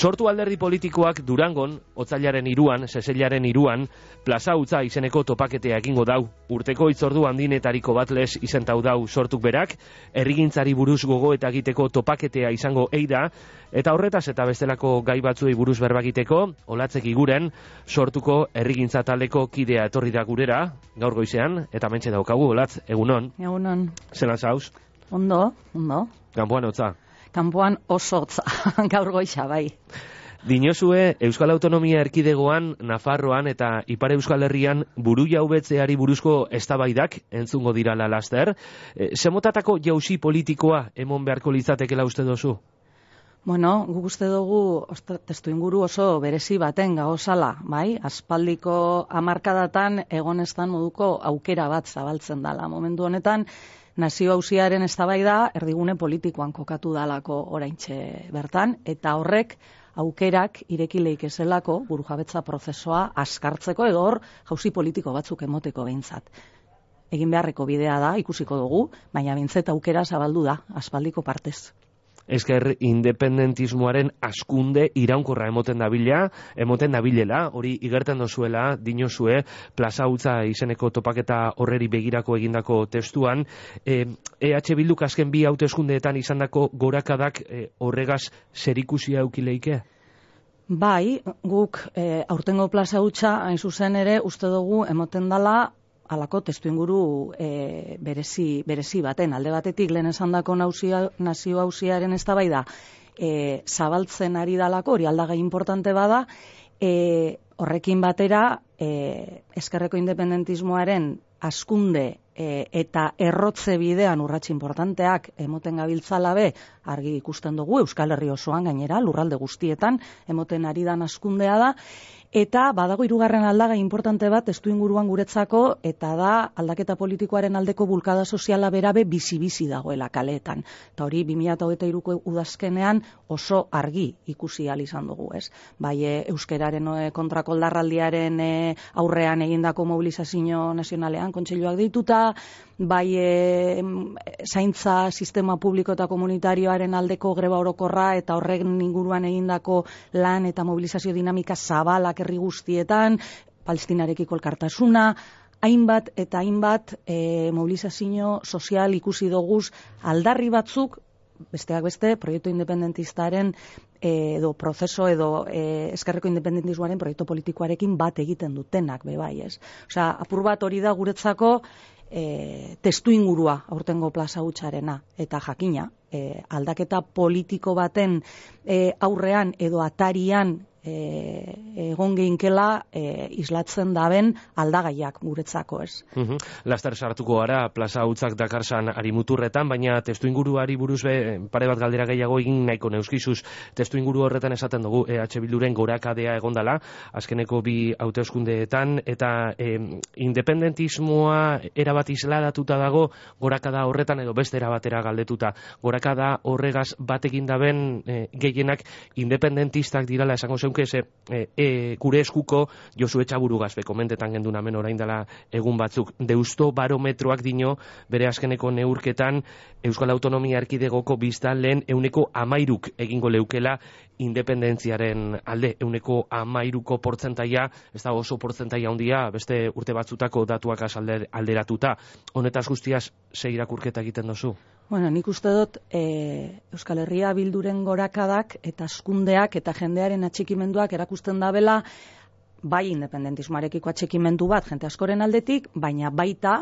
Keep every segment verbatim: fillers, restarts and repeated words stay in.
Sortu alderdi politikoak Durangon, otsailaren hiruan, seseilaren hiruan, Plaza Utza izeneko topaketea egingo dau. Urteko hitzordu handinetariko bat lez izentau dau sortuk berak, herrigintzari buruz gogo eta egiteko topaketea izango ei da, eta horretaz eta bestelako gai batzuei buruz berbagiteko, Olatzek Iguren, sortuko herrigintza taldeko kidea etorri da gurera, gaur goizean, eta mentxe daukagu, Olatz, egunon. Egunon. Zelan zauz? Ondo, ondo. Kanpoan hotza. Kanpoan oso hotza, gaur goiza, bai. Dinozue, Euskal Autonomia Erkidegoan, Nafarroan eta Ipar Euskal Herrian buru jaubetzeari buruzko eztabaidak entzungo dirala laster. E, Zemotatako jauzi politikoa emon beharko litzatekela uste dozu? Bueno, guk uste dugu testu inguru oso berezi baten gauzala, bai? Aspaldiko hamarkadatan egonestan moduko aukera bat zabaltzen dala. Momentu honetan, nazio auziaren eztabaida erdigune politikoan kokatu dalako oraintxe bertan, eta horrek aukerak irekileik ezelako burujabetza prozesua askartzeko edo hor jauzi politiko batzuk emoteko behintzat. Egin beharreko bidea da, ikusiko dugu, baina behintzat aukera zabaldu da, aspaldiko partez. Esker independentismoaren askunde iraunkorra emoten dabila, emoten dabilela, hori igerten dozuela, dinozue, Plaza Utza izeneko topaketa horreri begirako egindako testuan. E, EH Bilduk azken bi hauteskundeetan izandako gorakadak e, horregaz zerikusia eukileike? Bai, guk e, aurtengo Plaza Utza hain zuzen ere uste dugu emoten dala halako testu inguru e, berezi, berezi baten. Alde batetik lehen esandako nazio auziaren eztabaida e, zabaltzen ari dalako, hori aldagai importante bada, e, horrekin batera e, ezkerreko independentismoaren askunde e, eta errotze bidean urrats importanteak emoten gabiltzala be, argi ikusten dugu Euskal Herri osoan gainera, lurralde guztietan emoten ari dan askundea da, eta badago hirugarren aldagai importante bat testuinguruan guretzako, eta da aldaketa politikoaren aldeko bulkada soziala berabe bizi-bizi dagoela kaleetan. Eta hori bi mila hogeita hiruko udazkenean oso argi ikusi ahal izan dugu, ez? Bai, e, euskeraren e, kontrako oldarraldiaren e, aurrean egindako mobilizazio nazionalean kontseiluak deituta, bai e, zaintza sistema publiko eta komunitarioaren aldeko greba orokorra eta horren inguruan egindako lan eta mobilizazio dinamika zabalak herri guztietan, Palestinarekiko elkartasuna, hainbat eta hainbat e, mobilizazio sozial ikusi doguz aldarri batzuk, besteak beste, proiektu independentistaren e, edo prozeso edo e, ezkerreko independentismoaren proiektu politikoarekin bat egiten dutenak, bebai, ez? Osea, apur bat hori da guretzako E, testu ingurua aurtengo Plaza Utzarena, eta jakina, e, aldaketa politiko baten e, aurrean edo atarian e, egon geinkela e, islatzen daben aldagaiak guretzako, ez. Uhum. Laster sartuko gara Plaza Utzak dakarsan arimuturretan, baina testu inguruari buruz be, pare bat galdera gehiago egin nahiko neuskizuz. Testu inguru horretan esaten dugu E H Bilduren gorakadea egondala, azkeneko bi hauteskundeetan, eta e, independentismoa erabat isladatuta dago gorakada horretan edo beste erabatera galdetuta. Gorakada horregaz batekin daben e, gehienak independentistak dirala esango zeunke, ze e, e, gure eskuko Josu Etxaburugaz be komentetan gendun hemen orain dela egun batzuk. Deusto barometroak dino bere azkeneko neurketan Euskal Autonomia Erkidegoko biztanleen ehuneko hamairuk egingo leukela independentziaren alde, ehuneko hamairuko portzentaia, ez da oso portzentaia handia, beste urte batzutako datuak alderatuta. Honetaz guztiaz, ze irakurketa egiten dozu? Bueno, nik uste dut e, Euskal Herria Bilduren gorakadak eta askundeak eta jendearen atxikimenduak erakusten dabela bai independentismoarekiko atxikimendu bat jente askoren aldetik, baina baita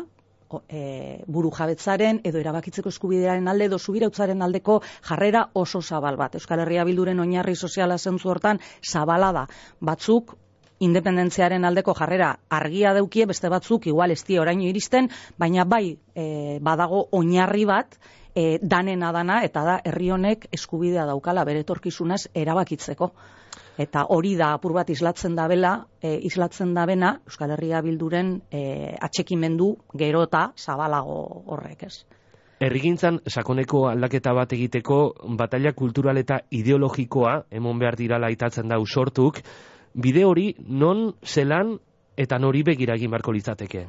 E, buru jabetzaren edo erabakitzeko eskubidearen alde edo subirautzaren aldeko jarrera oso zabal bat. Euskal Herria Bilduren oinarri soziala zentzu hortan zabala da. Batzuk independentziaren aldeko jarrera argia daukie, beste batzuk igual ez die oraino iristen, baina bai e, badago oinarri bat e, danena dana, eta da herri honek eskubidea daukala bere etorkizunaz erabakitzeko. Eta hori da apur bat islatzen dabela, e, islatzen dabena Euskal Herria Bilduren e, atxekimendu gerota zabalago horrek, ez. Herrigintzan sakoneko aldaketa bat egiteko batalla kultural eta ideologikoa emon behar dirala aitatzen dau sortuk, bide hori non, zelan eta nori begira egin beharko litzateke? Bai.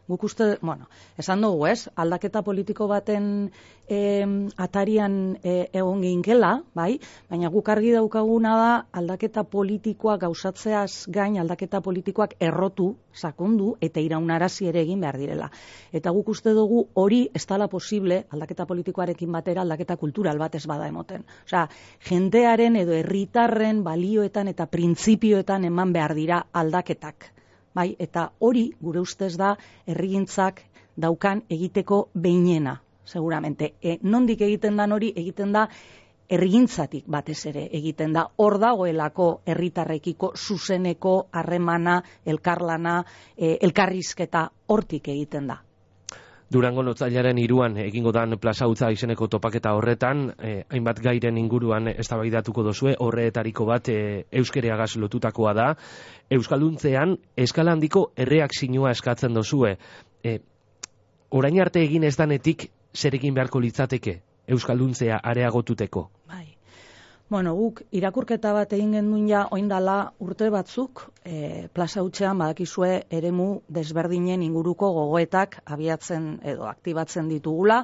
Guk uste, bueno, esan dugu ez, aldaketa politiko baten e, atarian e, egon ginkela, bai, baina guk argi daukaguna da aldaketa politikoak gauzatzeaz gain, aldaketa politikoak errotu, sakondu eta iraunarazi ere egin behar direla. Eta guk uste dugu hori ez dela posible aldaketa politikoarekin batera aldaketa kultural bat ez bada emoten. Osea, jendearen edo herritarren balioetan eta printzipioetan eman behar dira aldaketak. Bai, eta hori gure ustez da herrigintzak daukan egiteko behinena, seguramente. E, nondik egiten dan hori egiten da herrigintzatik batez ere egiten da. Hor dagoelako herritarrekiko zuzeneko harremana, elkarlana, e, elkarrizketa hortik egiten da. Durango otsailaren hiruan egingo dan Plaza Utza izeneko topaketa horretan, eh, hainbat gairen inguruan eztabaidatuko dozue, horretariko bat eh, euskereagaz lotutakoa da. Euskalduntzean eskala handiko erreakzioa eskatzen dozue. Eh, orain arte egin ez danetik zer egin beharko litzateke euskalduntzea areagotuteko? Bai. Bueno, guk irakurketa bat egin gendun ja oindala urte batzuk, e, Plaza Utzean badakizue eremu desberdinen inguruko gogoetak abiatzen edo aktibatzen ditugula,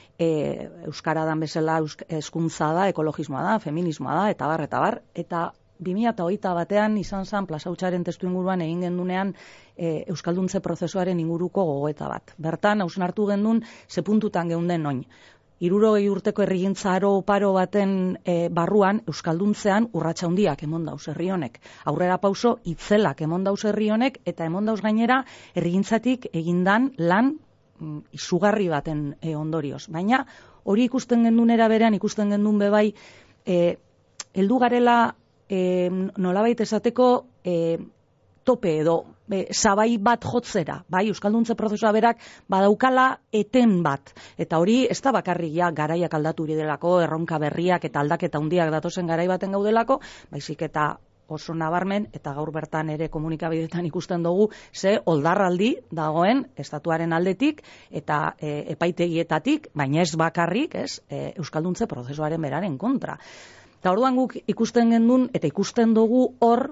e, euskara dan bezala hezkuntza da, ekologismoa da, feminismoa da, eta bar, eta bar, eta bi mila hogeita batean izan zen Plaza Utzaren testu inguruan egin gendunean e, euskalduntze prozesuaren inguruko gogoeta bat. Bertan, hausnartu gendun, ze puntutan geunden oin. Hirurogei urteko herrigintza aro oparo baten e, barruan euskalduntzean urratsa handiak emon dauz herri honek. Aurrera pauso itzelak emon dauz herri honek eta emon dauz gainera herrigintzatik egindan lan mm, izugarri baten e, ondorioz. Baina hori ikusten gendunera berean ikusten gendun bebai e, heldu garela e, nolabait esateko e, tope edo e, sabai bat jotzera, bai, euskalduntze prozesua berak badaukala eten bat. Eta hori ez da bakarrik ja garaiak aldatu delako, erronka berriak eta aldaketa handiak datozen garai baten gaudelako, baizik eta oso nabarmen, eta gaur bertan ere komunikabideetan ikusten dugu, ze oldarraldi dagoen estatuaren aldetik eta e, epaitegietatik, baina ez bakarrik, ez, e, euskalduntze prozesuaren beraren kontra. Eta orduan guk ikusten gendun, eta ikusten dugu hor,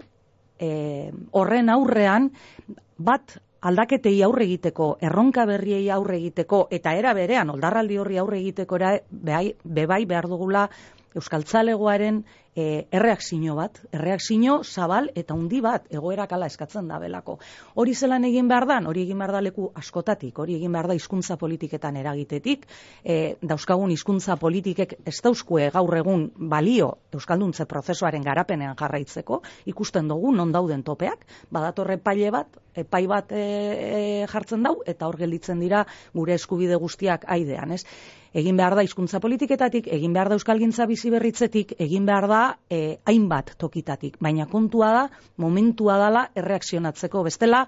E, horren aurrean bat aldaketei aurre egiteko, erronka berriei aurre egiteko eta era berean oldarraldi horri aurre egiteko bebai, bebai behar dugula euskaltzalegoaren e, erreakzio bat, erreakzio zabal eta handi bat egoerak ala eskatzen da belako. Hori zelan egin behar da, hori egin behar da leku askotatik, hori egin behar da hizkuntza politiketan eragitetik, e, dauzkagun hizkuntza politikek ez dauzkue gaur egun balio euskalduntze prozesuaren garapenean jarraitzeko, ikusten dugu non dauden topeak, badatorre epaile bat, epai bat e, e, jartzen dau, eta hor gelditzen dira gure eskubide guztiak aidean, ez? Egin behar da hizkuntza politiketatik, egin behar da euskalgintza bizi berritzetik, egin behar da e, hainbat tokitatik. Baina kontua da, momentua dala erreakzionatzeko. Bestela,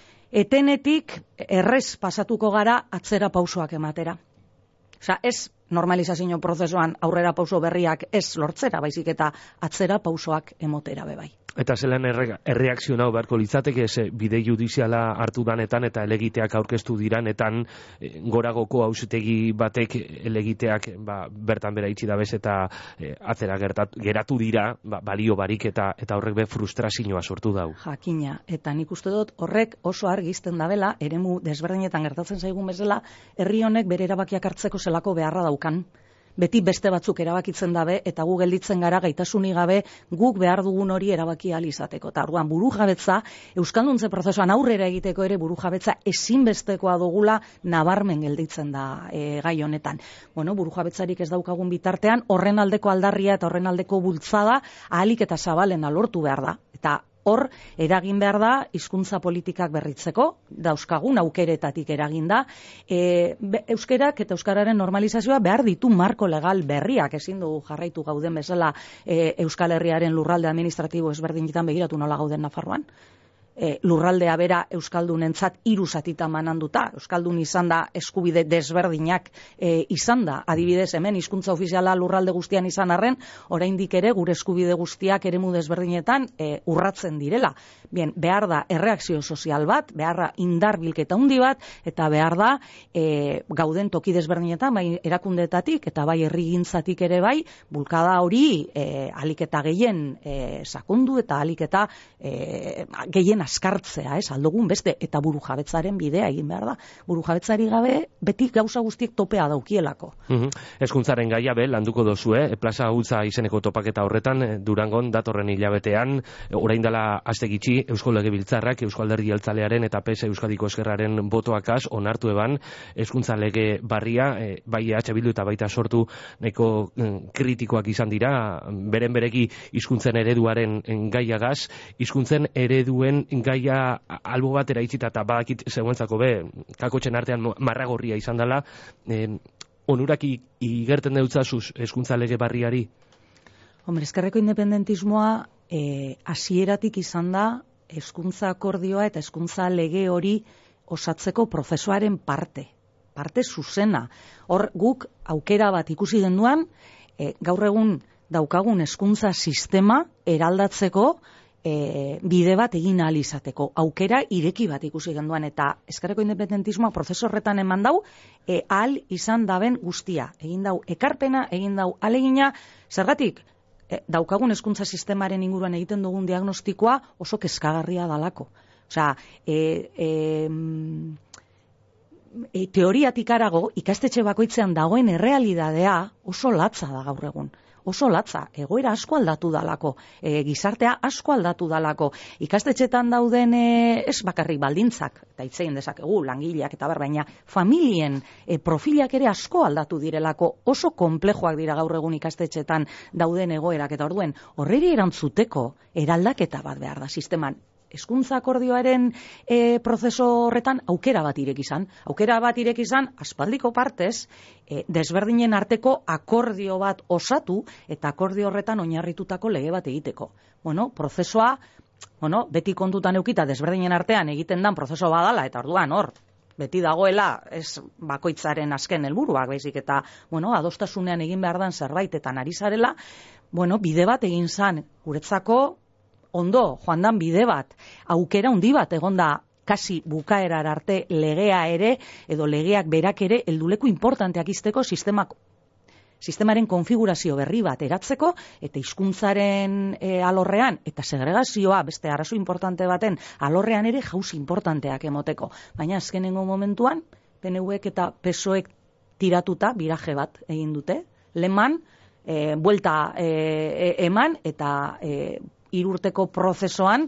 etenetik errez pasatuko gara atzera pausoak ematera. Osea, ez normalizazio prozesuan aurrera pauso berriak ez lortzera, baizik eta atzera pausoak emotera bebai. Eta zelan erreakzionau beharko litzateke ze bide judiziala hartu danetan eta elegiteak aurkeztu diranetan e, goragoko auzitegi batek elegiteak ba, bertan bera itxi dabez eta e, atzera gertatu, geratu dira ba, balio barik eta eta horrek be frustrazioa sortu dau. Jakina, eta nik uste dut horrek oso argizten dabela, eremu desberdinetan gertatzen zaigun bezala, herri honek bere erabakiak hartzeko zelako beharra daukan. Beti beste batzuk erabakitzen dabe eta gu gelditzen gara gaitasunik gabe guk behar dugun hori erabaki ahal izateko. Eta orduan burujabetza, euskalduntze prozesuan aurrera egiteko ere burujabetza ezinbestekoa dugula nabarmen gelditzen da e, gai honetan. Bueno, burujabetzarik ez daukagun bitartean, horren aldeko aldarria eta horren aldeko bultzada ahalik eta zabalena lortu behar da. Eta hor, eragin behar da, hizkuntza politikak berritzeko, dauzkagun aukeretatik eragin da, e, euskerak eta euskararen normalizazioa behar ditu marko legal berriak, ezin dugu jarraitu gauden bezala e, Euskal Herriaren lurralde administratibo ezberdinetan begiratu nola gauden Nafarroan. E, lurraldea bera euskaldunentzat hiru zatitan mananduta, euskaldun izan da eskubide desberdinak e, izan da, adibidez hemen hizkuntza ofiziala lurralde guztian izan arren, oraindik ere gure eskubide guztiak eremu desberdinetan e, urratzen direla. Bien, behar da erreakzio sozial bat, behar da indar bilketa handi bat, eta behar da e, gauden toki desberdinetan, bai erakundeetatik eta bai herrigintzatik ere bai, bulkada hori e, ahalik eta gehien e, sakondu eta ahalik eta e, gehien askartzea, ez, aldugun beste, eta buru jabetzaren bidea egin behar da. Buru jabetzari gabe, beti gauza guztiek topea daukielako. Mm-hmm. Eskuntzaren gaia, be, landuko dozue, plaza hutza izeneko topaketa horretan, Durangon, datorren hilabetean, orain dela aste gitxi, Eusko Legebiltzarrak, Eusko Alderdi Jeltzalearen eta P S Euskadiko Ezkerraren botoakaz onartu eban, eskuntza lege barria, e, bai E H Bildu eta baita sortu neko kritikoak izan dira, beren bereki hizkuntzen ereduaren gaiagaz, hizkuntzen ereduen gaia albo batera itzita eta badakit zegoentzako be, kakotxen artean marragorria izan dela, eh, onurak igerten deutzazuz hezkuntza lege barriari? Hombre, ezkerreko independentismoa eh, hasieratik izan da hezkuntza akordioa eta hezkuntza lege hori osatzeko prozesuaren parte, parte zuzena. Hor guk aukera bat ikusi genduan, eh, gaur egun daukagun hezkuntza sistema eraldatzeko E, bide bat egin ahal izateko, aukera ireki bat ikusi genduan, eta ezkerreko independentismoa prozesu horretan eman dau, e, ahal izan daben guztia, egin dau ekarpena, egin dau alegina, zergatik, e, daukagun hezkuntza sistemaren inguruan egiten dugun diagnostikoa oso kezkagarria dalako. Osea, e, e, e, teoriatik arago, ikastetxe bakoitzean dagoen errealidadea oso latza da gaur egun. Oso latza, egoera asko aldatu dalako, e, gizartea asko aldatu dalako, ikastetxetan dauden e, ez bakarrik baldintzak, eta hitzein dezakegu, langileak eta bar, baina familien e, profilak ere asko aldatu direlako, oso konplejoak dira gaur egun ikastetxetan dauden egoerak, eta orduen horreri erantzuteko eraldaketa bat behar da sisteman. Hezkuntza akordioaren e, prozeso horretan aukera bat ireki izan. Aukera bat ireki izan, aspaldiko partez, e, desberdinen arteko akordio bat osatu eta akordio horretan oinarritutako lege bat egiteko. Bueno, prozesua, bueno, beti kontutan eukita desberdinen artean egiten dan prozeso badala, eta orduan hor, beti dagoela ez bakoitzaren azken helburuak baizik eta, bueno, adostasunean egin behar dan zerbaitetan ari zarela, bueno, bide bat egin zan, guretzako, ondo, joan dan bide bat, aukera handi bat, egonda kasi bukaerar arte legea ere, edo legeak berak ere, helduleku importanteak izteko sistemak, sistemaren konfigurazio berri bat eratzeko, eta hizkuntzaren e, alorrean, eta segregazioa, beste arazo importante baten, alorrean ere jauzi importanteak emoteko. Baina azkenengo momentuan, P N Vek eta P S Oek tiratuta, biraje bat egin dute, leman, e, buelta e, eman, eta e, irurteko prozesoan,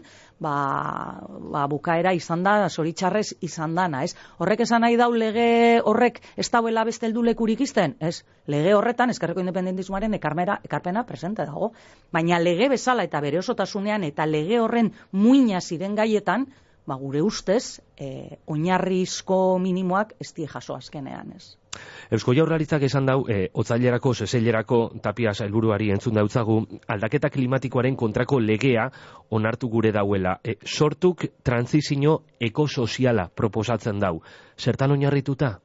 ba, ba, bukaera izan da, zoritxarrez izan dana, ez? Horrek esan nahi dau lege horrek ez dauela beste heldulekurik izten, ez? Lege horretan, ezkerreko independentismoaren ekarmera, ekarpena presente dago. Baina lege bezala eta bere osotasunean eta lege horren muina ziren gaietan, ba, gure ustez, e, oinarrizko minimoak ez die jaso azkenean, ez? Eusko Jaurlaritzak esan dau, e, otzailerako, seseilerako Tapia sailburuari entzun dautzagu, aldaketa klimatikoaren kontrako legea onartu gure dauela. E, sortuk transizio ekosoziala proposatzen dau. Zertan oinarrituta?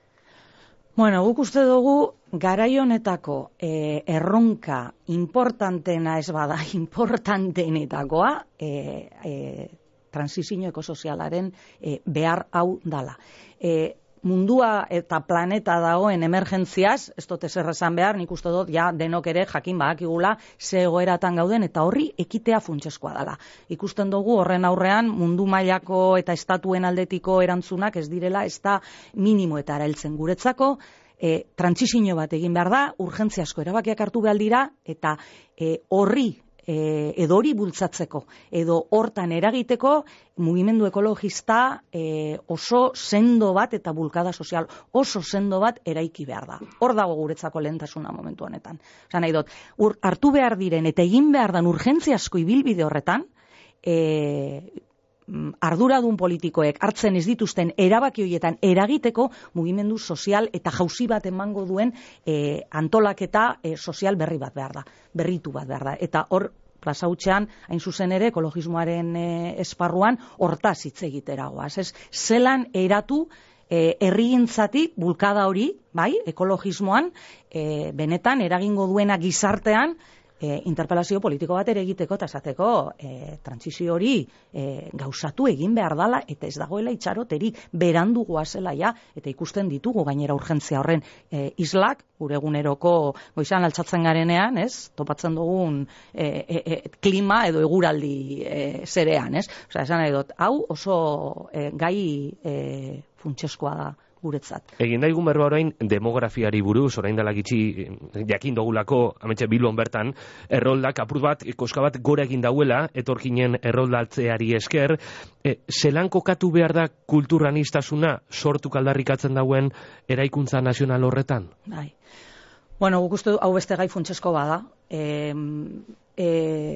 Bueno, guk uste dugu garai honetako e, erronka importantena ez bada, importantenetakoa, e, e, transizio ekosozialaren e, behar hau dala. E, mundua eta planeta dagoen emergentziaz, ez dut ezer esan behar, nik uste dut, ja, denok ere jakin badakigula ze egoeratan gauden, eta horri ekitea funtsezkoa dela. Ikusten dugu horren aurrean mundu mailako eta estatuen aldetiko erantzunak ez direla, ez da minimoetara heltzen guretzako, e, trantsizio bat egin behar da, urgentziazko erabakiak hartu behar dira, eta e, horri E, edo hori bultzatzeko, edo hortan eragiteko mugimendu ekologista e, oso sendo bat eta bulkada sozial oso sendo bat eraiki behar da. Hor dago guretzako lehentasuna momentu honetan. Osa nahi dut, ur, hartu behar diren eta egin behar dan urgentziazko ibilbide horretan, e, arduradun politikoek hartzen ez dituzten erabaki horietan eragiteko mugimendu sozial eta jauzi bat emango duen e, antolaketa e, sozial berri bat behar da, berritu bat behar da. Eta hor, plaza hutsean, hain zuzen ere, ekologismoaren e, esparruan, hortaz hitz egiteragoaz. Ez, zelan eratu e, herrigintzatik bulkada hori, bai, ekologismoan, e, benetan eragingo duena gizartean, e, interpelazio politiko bat ere egiteko eta esateko e, trantsizio hori e, gauzatu egin behar dala eta ez dagoela itxaroterik berandu goazela ja, eta ikusten ditugu gainera urgentzia horren e, islak, gure eguneroko goizan altxatzen garenean, ez, topatzen dugun e, e, e, klima edo eguraldi e, zerean, ez? Osea, esan nahi dut, hau oso e, gai e, funtsezkoa da guretzat. Egin daigun berba orain demografiari buruz, orain dela gitxi jakin dogulako, ametxe Bilbon bertan, erroldak apur bat, koska bat gora egin dauela, etorkinen erroldaltzeari esker, e, zelan kokatu behar da kulturaniztasuna sortu kaldarrikatzen dauen eraikuntza nazional horretan? Bai. Bueno, guk uste hau beste gai funtsesko bada. E, e,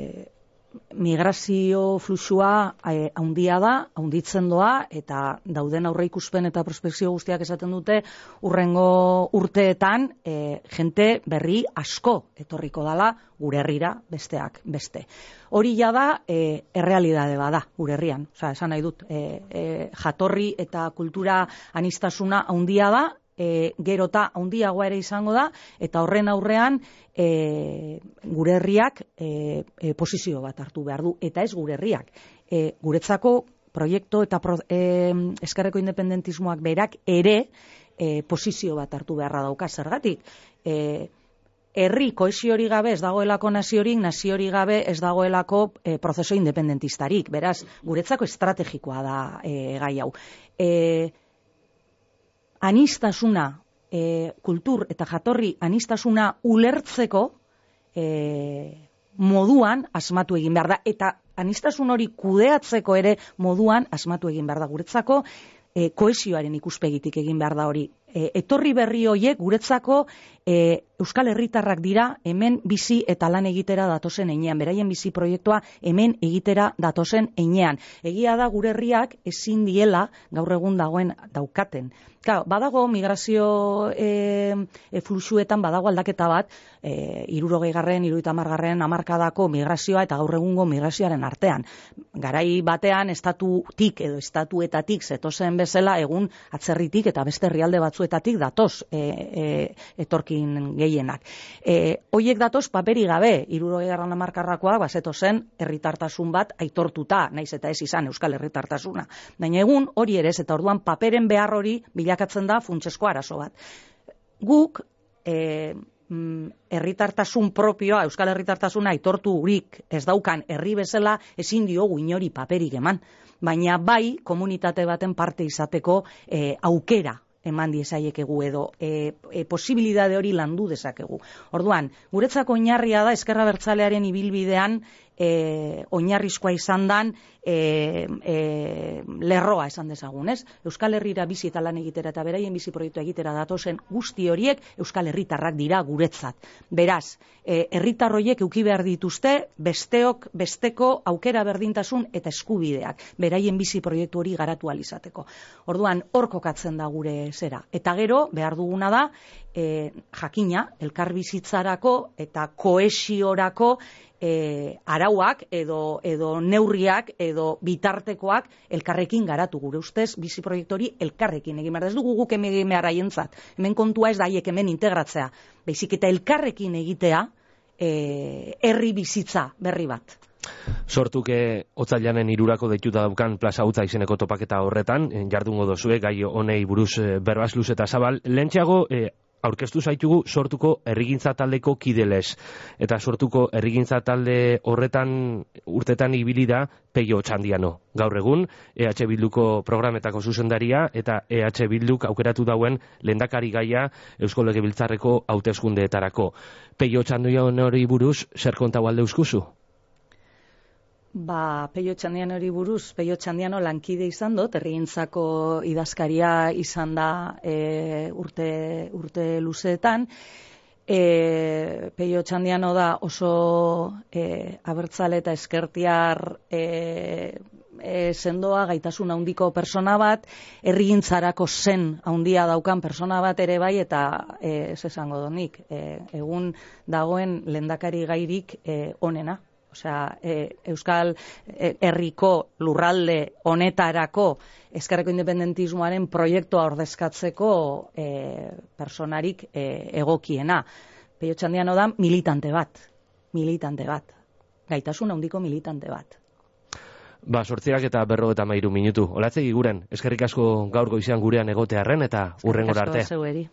migrazio fluxua eh, haundia da, haunditzen doa, eta dauden aurreikuspen eta prospekzio guztiak esaten dute, urrengo urteetan eh, jente berri asko etorriko dala gure herrira besteak beste. Hori ja da eh, errealidade bada gure herrian. Osea, esan nahi dut, eh, eh, jatorri eta kultura aniztasuna haundia da, E, gerota handiagoa ere izango da, eta horren aurrean e, gure herriak e, e, posizio bat hartu behar du, eta ez gure herriak. E, guretzako proiektu eta pro, e, eskerreko independentismoak berak ere e, posizio bat hartu beharra dauka, zergatik. E, herri kohesiorik gabe ez dagoelako naziorik, naziorik gabe ez dagoelako e, prozeso independentistarik. Beraz, guretzako estrategikoa da e, gai hau. E, Anistasuna, e, kultur eta jatorri anistasuna ulertzeko e, moduan asmatu egin behar da. Eta anistasun hori kudeatzeko ere moduan asmatu egin behar da. Guretzako e, kohesioaren ikuspegitik egin behar da hori. E, etorri berri horiek guretzako e, Euskal Herritarrak dira hemen bizi eta lan egitera datozen heinean. Beraien bizi proiektua hemen egitera datozen heinean. Egia da gure herriak ezin diela gaur egun dagoen daukaten. Claro, badago migrazio e, e, fluxuetan badago aldaketa bat, e, hirurogei garren, hirurogeita hamar garren hamarkadako migrazioa eta gaur egungo migrazioaren artean. Garai batean estatutik edo estatuetatik zetozen bezala egun atzerritik eta beste herrialde batzuetatik datoz e, e, etorkin gehienak. E, hoiek datoz paperi gabe, hirurogei garren hamarkadakoak ba zetozen herritartasun bat aitortuta, naiz eta ez izan euskal herritartasuna. Baina egun hori ere ez, eta orduan paperen behar hori bilakatzen da funtsesko arazo bat. Guk e, herritartasun propioa, euskal herritartasuna aitorturik ez daukan herri bezala ezin diogu inori paperik eman, baina bai komunitate baten parte izateko e, aukera eman diezaiekegu edo e, e, posibilidade hori landu dezakegu. Orduan, guretzako oinarria da ezker abertzalearen ibilbidean e, oinarrizkoa izan dan e, e, lerroa esan dezagun, ez? Euskal Herrira bizi eta lan egitera eta beraien bizi proiektu egitera datozen guzti horiek Euskal Herritarrak dira guretzat. Beraz, e, herritar horiek eduki behar dituzte besteok besteko aukera berdintasun eta eskubideak beraien bizi proiektu hori garatu ahal izateko. Orduan, hor kokatzen da gure zera. Eta gero, behar duguna da, e, jakina, elkarbizitzarako eta kohesiorako E, arauak edo, edo neurriak edo bitartekoak elkarrekin garatu gure ustez bizi proiektori elkarrekin egin behar. Ez dugu guk hemen egin behar haientzat. Hemen kontua ez da haiek hemen integratzea. Baizik eta elkarrekin egitea e, herri bizitza berri bat. Sortuke otzailanen hirurako deituta daukan plaza utza izeneko topaketa horretan, jardungo dozue, gai honei buruz berbaz luze eta zabal. Lehentxeago, e, aurkeztu zaitugu sortuko herrigintza taldeko kidelez. Eta sortuko herrigintza talde horretan urtetan ibili da Peio Otxandiano. Gaur egun, E H Bilduko programetako zuzendaria eta E H Bilduk aukeratu dauen lehendakari gaia Eusko Legebiltzarreko hauteskundeetarako. Peio Otxandiano hori buruz, zer kontau alde euskuzu? Ba, Peio Otxandiano hori buruz, Peio Otxandiano lankide izan dut, herrigintzako idazkaria izan da e, urte, urte luzeetan. E, Peio Otxandiano da oso e, abertzale eta eskertiar e, e, sendoa, gaitasun handiko persona bat, herrigintzarako zen handia daukan persona bat ere bai, eta e, ez esango donik, e, egun dagoen lehendakari gairik e, onena. Osea, e, Euskal Herriko lurralde honetarako ezkerreko independentismoaren proiektua ordezkatzeko e, personarik e, egokiena. Peio Otxandiano da militante bat. militante bat, gaitasun handiko militante bat. Ba, sortzirak eta berrogeta mairu minutu. Olatzegi guren, eskerrik asko gaur goizean gurean egotearren eta hurrengora arte. Eskerrik asko zeueri.